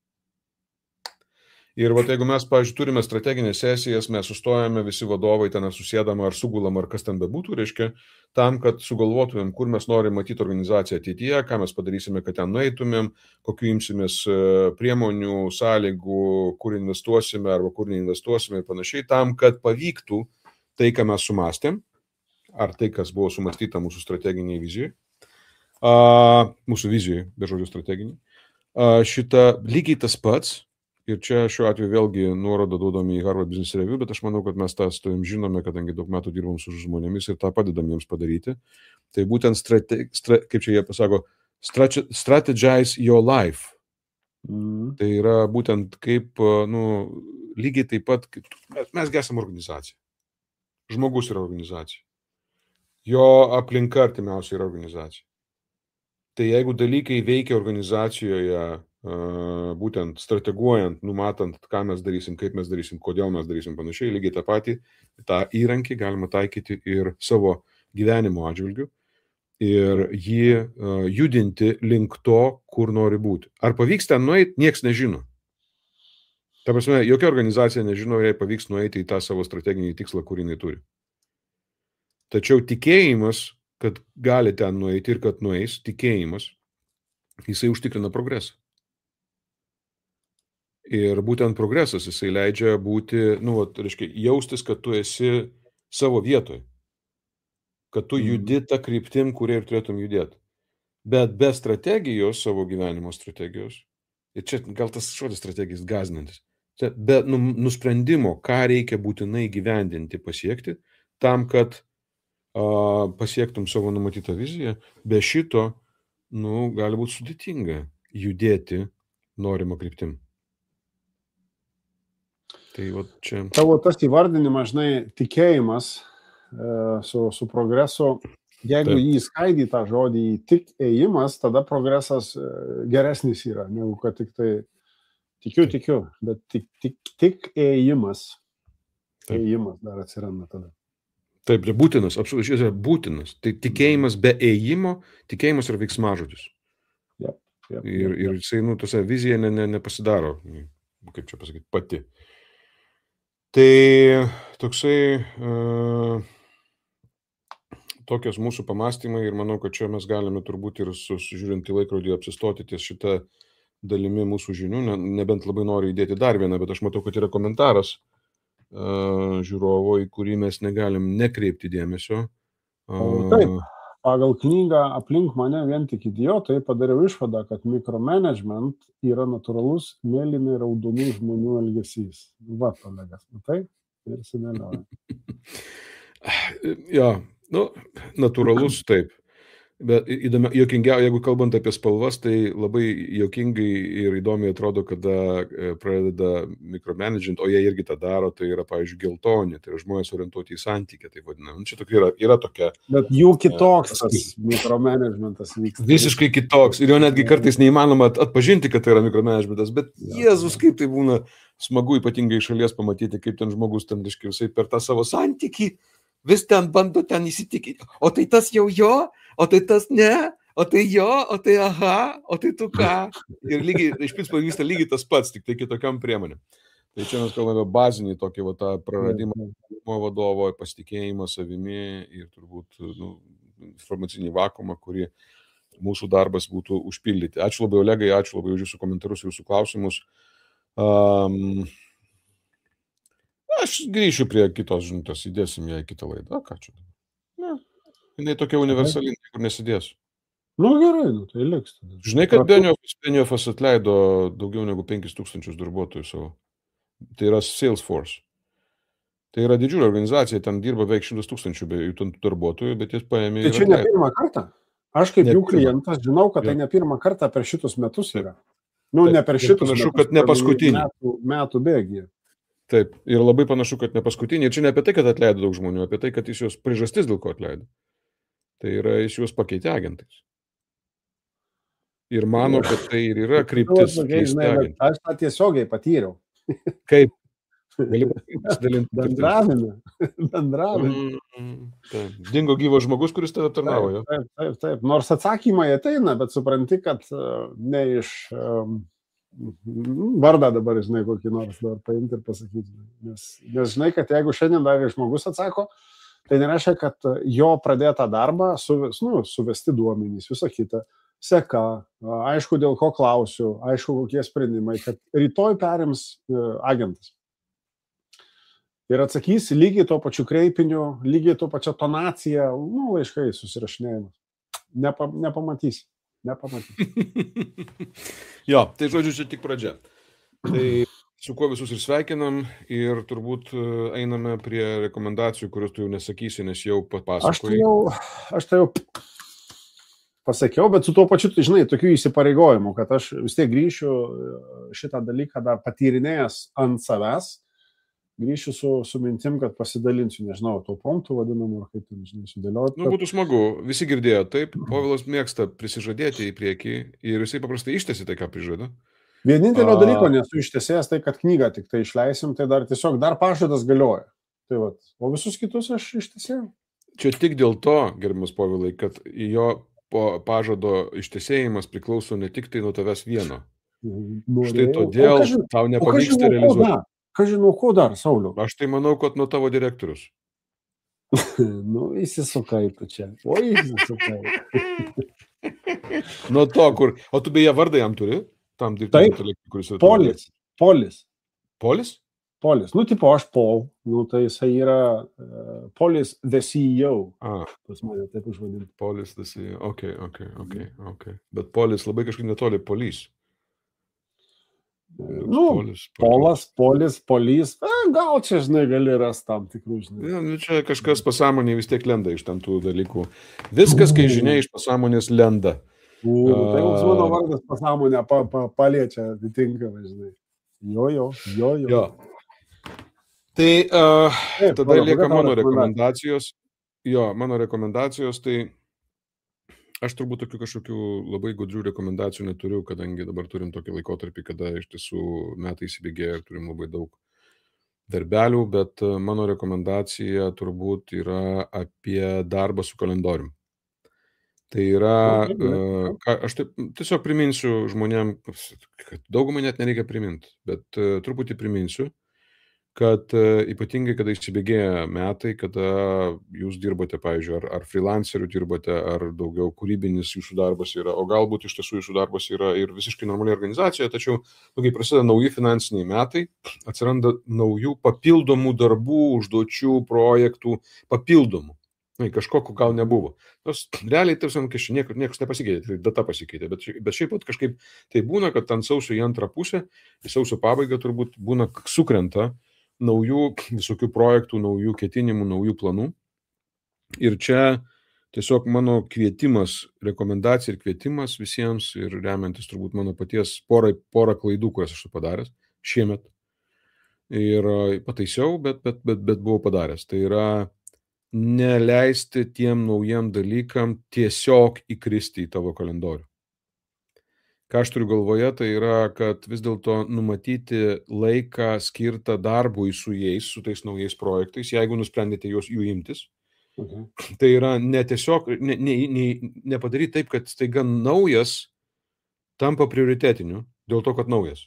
Ir jeigu mes, pavyzdžiui, turime strateginės sesijas, mes sustojame visi vadovai ten susėdama ar sugulam, ar kas ten bebūtų, reiškia, tam, kad sugalvotumėm, kur mes norime matyti organizaciją ateityje, ką mes padarysime, kad ten nueitumėm, kokiu imsimės priemonių, sąlygų, kur investuosime arba kur neinvestuosime ir panašiai, tam, kad pavyktų tai, ką mes sumastėm, ar tai, kas buvo sumastyta mūsų strateginiai vizijai, mūsų vizijai, be žodžių strateginiai, šita lygiai tas pats. Ir čia šiuo atveju vėlgi nuorodą duodami į Harvard Business Review, bet aš manau, kad mes tą su tavim žinome, kadangi daug metų dirbam su žmonėmis ir tą padedam jiems padaryti. Tai būtent, kaip čia jie pasako, strategize your life. Tai yra būtent kaip, lygiai taip pat, mes esame organizacija. Žmogus yra organizacija. Jo aplinka artimiausia yra organizacija. Tai jeigu dalykai veikia organizacijoje, būtent strateguojant, numatant, ką mes darysim, kaip mes darysim, kodėl mes darysim panašiai, lygiai tą patį, tą įrankį galima taikyti ir savo gyvenimo atžvilgiu ir jį judinti link to, kur nori būti. Ar pavyks ten nueiti, nieks nežino. Ta prasme, jokia organizacija nežino, jei pavyks nueiti į tą savo strateginį tikslą, kurį jinai turi. Tačiau tikėjimas, kad gali ten nueiti ir kad nueis, tikėjimas, jisai užtikrina progresą. Ir būtent progresas jisai leidžia būti, reiškia, jaustis, kad tu esi savo vietoje, kad tu judi tą kryptim, kurie ir turėtum judėti. Bet be strategijos, savo gyvenimo strategijos, ir čia gal tas žodis strategijos gąsdinantis, be nusprendimo, ką reikia būtinai gyvendinti, pasiekti, tam, kad pasiektum savo numatytą viziją, be šito, gali būti sudėtinga judėti norimą kryptim. Tai čia. Tavo tas įvardinimas, žinai, tikėjimas su progresu, jeigu jį skaidį tą žodį į tik ėjimas, tada progresas geresnis yra, negu kad tik tai tikiu, bet tik ėjimas. Ėjimas dar atsiranda tada. Taip, būtinas, absoliučiai yra būtinas. Tai tikėjimas be ėjimo, tikėjimas yra veiksmažodis. Ir jisai, tose vizija nepasidaro, kaip čia pasakyti, pati. Tai toksai, tokios mūsų pamastymai ir manau, kad čia mes galime turbūt ir žiūrint į laikrodį apsistoti ties šitą dalimi mūsų žinių, nebent labai noriu įdėti dar vieną, bet aš matau, kad yra komentaras žiūrovo, į kurį mes negalim nekreipti dėmesio. Taip, pagal knygą Aplink mane vien tik idiotai padariau išvadą, kad mikromanagement yra natūralus mėlynai raudonų žmonių elgesys. Va, kolegas, matai? Ir sudėlioja. Jo, natūralus taip. Bet juokingiau, jeigu kalbant apie spalvas, tai labai juokingai ir įdomiai atrodo, kada pradeda mikromanagement, o jie irgi tą daro, tai yra, pavyzdžiui, geltoni, tai yra žmonės orientuoti į santykį, tai vadinam. Čia tokia yra tokia. Bet jų kitoks tas mikromanagementas vyksta. Visiškai kitoks. Ir jo netgi kartais neįmanoma atpažinti, kad tai yra mikromanagementas, bet Jėzus, kaip tai būna smagu ypatingai iš šalies pamatyti, kaip ten žmogus ten visai per tą savo santykį vis ten bando ten įsitikinti. O tai tas jau jo, o tai tas ne, o tai jo, o tai aha, o tai tu ką. Ir lygiai, iš principo vyksta lygiai tas pats, tik tai kitokiam priemonėm. Tai čia mes kalbame bazinį tokį tą praradimą vadovo, pasitikėjimą savimi ir turbūt informacinį vakumą, kurį mūsų darbas būtų užpildyti. Ačiū labai, Olegai, ačiū labai už jūsų komentarus, jūsų klausimus. Aš grįšiu prie kitos žinutės, įdėsim ją į kitą laidą. Ką čia? Ne. Jinai tokia universali, kur nesidėsiu. Gerai, tai liks. Žinai, kad Benioffas atleido daugiau negu 5000 darbuotojų savo. Tai yra Salesforce. Tai yra didžiulė organizacija, ten dirba beveik 100 000 darbuotojų, bet jis paėmė... Tai čia ne pirmą kartą. Aš kaip jų klientas žinau, kad tai ne pirmą kartą per šitus metus yra. Ne per šitus metus, kad ne paskutinį. Metų bėgyje. Taip, ir labai panašu, kad ne paskutinį. Ir čia ne apie tai, kad atleido daug žmonių, apie tai, kad jis juos priežastis, dėl ko atleido. Tai yra, jis juos pakeitė agentais. Ir mano, kad tai ir yra kryptis. Aš tą tiesiogiai patyriau. Kaip? Gali pasidalinti. Bendravime. Dingo gyvas žmogus, kuris tave tarnavo. Taip. Nors atsakymai ateina, bet supranti, kad ne iš... vardą dabar, žinai, kokį nors dar paimti ir pasakyti. Nes žinai, kad jeigu šiandien dar žmogus atsako, tai nereiškia, kad jo pradėtą darbą suvesti duomenys, visą kitą, seka, aišku, dėl ko klausiu, aišku, kokie sprendimai, kad rytoj perims agentas. Ir atsakys lygiai to pačiu kreipiniu, lygiai to pačią tonaciją, laiškai susirašinėjimas. Nepamatysi. Jo, tai žodžiu, čia tik pradžia. Tai su kuo visus ir sveikinam ir turbūt einame prie rekomendacijų, kurios tu jau nesakysi, nes jau papasakojai. Aš tai jau pasakiau, bet su tuo pačiu, žinai, tokių įsipareigojimų, kad aš vis tiek grįšiu šitą dalyką dar patyrinėjęs ant savęs, grįšiu su mintim, kad pasidalinsiu, nežinau, to promptų vadinamu, ar kaip ten, žinai, sudėlioti. Būtų smagu, visi girdėjo, taip, Povilas mėgsta prisižadėti į priekį ir jisai paprastai ištesi tai, ką prižada. Vienintelio dalyko nesu ištesėjęs, tai kad knygą tik tai išleisim, tai dar tiesiog dar pažadas galioja. Tai vat, o visus kitus aš ištesėjau. Čia tik dėl to, gerbiamas Povilai, kad jo pažado ištesėjimas priklauso ne tik tai nuo tavęs vieno. Štai todėl tau nepavyksta realizuoti. Ką žinau, ko dar, Sauliau? Aš tai manau, kad nuo tavo direktorius. Įsisukai tu čia. Įsisukai. Nuo to, kur... O tu beje vardą jam turi? Tam dirbtinį kuris yra... Polis. Polis? Polis. Tipo aš Paul. Tai jisai yra Polis the CEO. Pas mane taip užvadinti. Polis the CEO. Ok. Bet Polis labai kažkaip netoli Polis. Polis. Gal čia, žinai, gali rasti tam tikrų, žinai. Čia kažkas pasąmonė vis tiek lenda iš tam tų dalykų. Viskas, kai žinia, iš pasąmonės lenda. Tai koks mano vardas pasąmonę paliečia, atitinkamai, žinai. Jo. Tai tada lieka mano rekomendacijos. Mano rekomendacijos, tai aš turbūt tokių kažkokių labai gudrių rekomendacijų neturiu, kadangi dabar turim tokį laikotarpį, kada iš tiesų metai įsibėgėja ir turim labai daug darbelių, bet mano rekomendacija turbūt yra apie darbą su kalendorium. Tai yra, aš tiesiog priminsiu žmonėm, kad daugumą net nereikia priminti, bet truputį priminsiu, kad ypatingai, kada įsibėgėja metai, kada jūs dirbote, pavyzdžiui, ar freelancerių dirbote, ar daugiau kūrybinis jūsų darbas yra, o galbūt iš tiesų jūsų darbas yra ir visiškai normaliai organizacijoje, tačiau, kai prasideda nauji finansiniai metai, atsiranda naujų papildomų darbų, užduočių, projektų, papildomų. Kažko gal nebuvo. Nors realiai, tarsi, niekas nepasikeitė, tai data pasikeitė, bet šiaip pat kažkaip tai būna, kad ant sausio į antrą pusę, į sausio pabaigą turbūt būna sukrenta naujų visokių projektų, naujų ketinimų, naujų planų. Ir čia tiesiog mano kvietimas, rekomendacija ir kvietimas visiems ir remiantis turbūt mano paties porą klaidų, kurias aš esu padaręs šiemet. Ir pataisiau, bet buvau padaręs. Tai yra neleisti tiem naujam dalykam tiesiog įkristi į tavo kalendorių. Ką aš turiu galvoje, tai yra, kad vis dėlto numatyti laiką skirtą darbui su jais, su tais naujais projektais, jeigu nusprendėte jų imtis. Tai yra netiesiog, nepadaryti taip, kad staiga naujas tampa prioritetiniu, dėl to, kad naujas.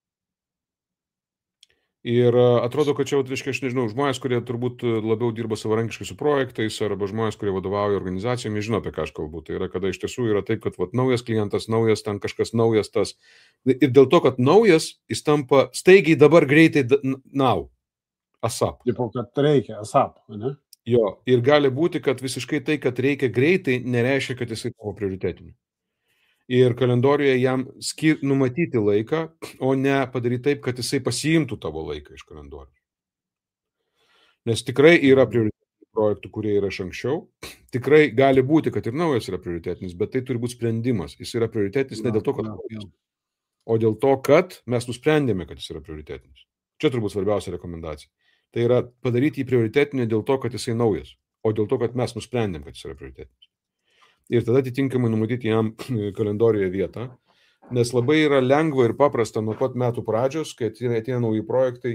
Ir atrodo, kad čia, aš nežinau, žmonės, kurie turbūt labiau dirba savarankiškai su projektais, arba žmonės, kurie vadovauja organizacijom, jie žino, apie ką aš kalbu. Tai yra, kada iš tiesų yra taip, kad naujas klientas, naujas ten kažkas naujas tas. Ir dėl to, kad naujas, jis tampa staigiai dabar greitai now. ASAP. Tipo, kad reikia ASAP, ne? Jo, ir gali būti, kad visiškai tai, kad reikia greitai, nereiškia, kad jisai tavo prioritetiniu. Ir kalendorijoje jam numatyti laiką, o ne padaryti taip, kad jisai pasiimtų tavo laiką iš kalendorių. Nes tikrai yra prioritetinių projektų, kurie yra iš anksčiau. Tikrai gali būti, kad ir naujas yra prioritetinis, bet tai turi būti sprendimas. Jis yra prioritetinis ne dėl to, kad naujas, o dėl to, kad mes nusprendėme, kad jis yra prioritetinis. Čia turbūt svarbiausia rekomendacija. Tai yra padaryti jį prioritetinį dėl to, kad jisai naujas, o dėl to, kad mes nusprendėm, kad jis yra prioritetinis. Ir tada atitinkamai numatyti jam kalendorijoje vietą, nes labai yra lengva ir paprasta nuo pat metų pradžios, kai atėjo nauji projektai,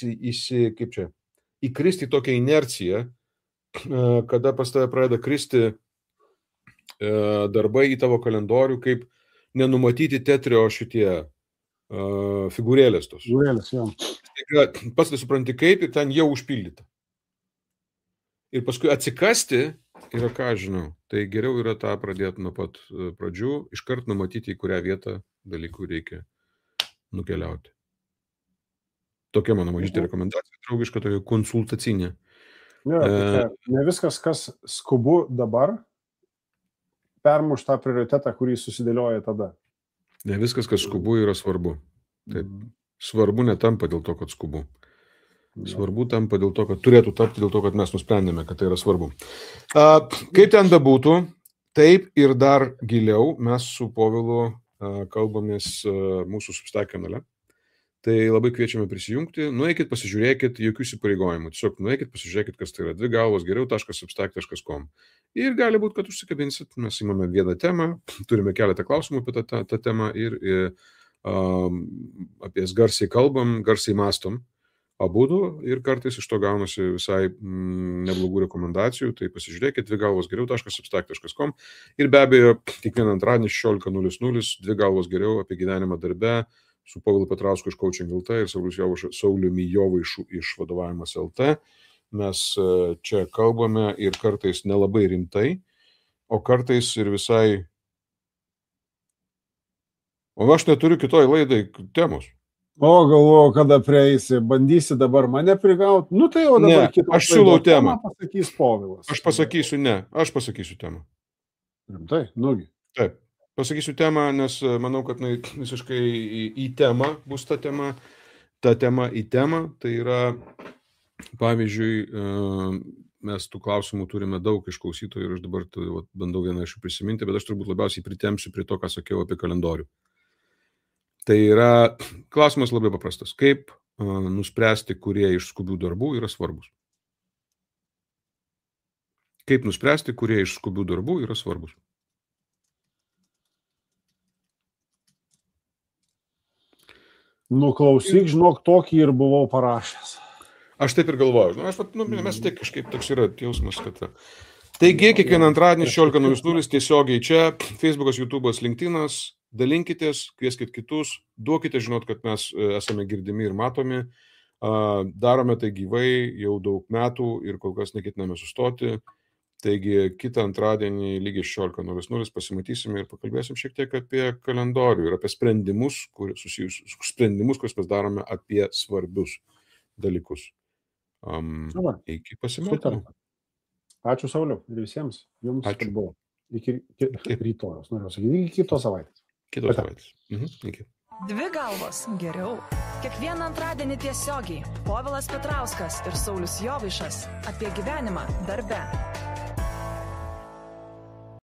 įkristi tokią inerciją, kada pas tave pradeda kristi darbai į tavo kalendorių, kaip nenumatyti tetrio šitie figūrėlės tos. Figūrėlės, jo. Pats nesupranti kaip ir ten jau užpildyta. Ir paskui atsikasti yra ką žinau. Tai geriau yra tą pradėti nuo pat pradžių, iškart numatyti, į kurią vietą dalykų reikia nukeliauti. Tokia mano mažytė rekomendacija, draugiška, tokia konsultacinė. Ne viskas, kas skubu dabar, permuš tą prioritetą, kurį susidėlioja tada. Ne viskas, kas skubu, yra svarbu. Taip. Svarbu netampa dėl to, kad skubu. Svarbu tampa dėl to, kad turėtų tapti dėl to, kad mes nusprendėme, kad tai yra svarbu. Kaip ten bebūtų, taip ir dar giliau mes su Povilu kalbamės mūsų Substack kanale. Tai labai kviečiame prisijungti. Nueikit, pasižiūrėkit, jokių įsipareigojimų. Tiesiog nueikit, pasižiūrėkit, kas tai yra. dvigalvosgeriau.substack.com. Ir gali būti, kad užsikabinsit. Mes imame vieną temą, turime keletą klausimų apie tą temą ir apie jas garsiai kalbam, garsiai mastom. Abudu ir kartais iš to gaunasi visai neblogų rekomendacijų, tai pasižiūrėkit dvigalvosgeriau.substack.com ir be abejo, kiekvieną antradienį 16:00 Dvi galvos geriau apie gyvenimą darbe su Povilu Petrausku iš Coaching LT ir Sauliumi Jovaišu iš Vadovavimas LT. Mes čia kalbame ir kartais nelabai rimtai, o kartais ir visai... O aš neturiu kitoj laidai temos. O, galvoju, kada prieisi, bandysi dabar mane prigauti. Nu tai jau dabar kitą. Aš siūlau temą. Pasakys Povilas. Aš pasakysiu temą. Rimtai, nugi. Taip, pasakysiu temą, nes manau, kad visiškai į temą bus ta tema. Ta tema į temą, tai yra, pavyzdžiui, mes tų klausimų turime daug iš klausytojų ir aš dabar bandau vieną iš jų prisiminti, bet aš turbūt labiausiai pritempsiu prie to, ką sakiau apie kalendorių. Tai yra klausimas labai paprastas. Kaip nuspręsti, kurie iš skubių darbų yra svarbus? Kaip nuspręsti, kurie iš skubių darbų yra svarbus? Klausyk, žinok, tokį ir buvau parašęs. Aš taip ir galvoju. Mes tiek kažkaip toks yra jausmas, kad... Taigi, kiekvieną antradienį 16:00 tiesiogiai čia, Facebookas, YouTube'as, LinkedInas, dalinkitės, kvieskit kitus, duokite žinot, kad mes esame girdimi ir matomi. Darome tai gyvai jau daug metų ir kol kas neketiname sustoti. Taigi kitą antradienį lygiai 16:00 pasimatysime ir pakalbėsim šiek tiek apie kalendorių ir apie sprendimus, kuriuos mes darome apie svarbius dalykus. Iki pasimatymo. Ačiū Sauliau ir visiems. Jums Ačiū. kad buvo. Iki rytojos, noriu sakyti, iki kitos savaitės. Kitos savaitės. Iki. Dvi galvos geriau. Kiekvieną antradienį tiesiogiai Povilas Petrauskas ir Saulius Jovaišas apie gyvenimą darbe.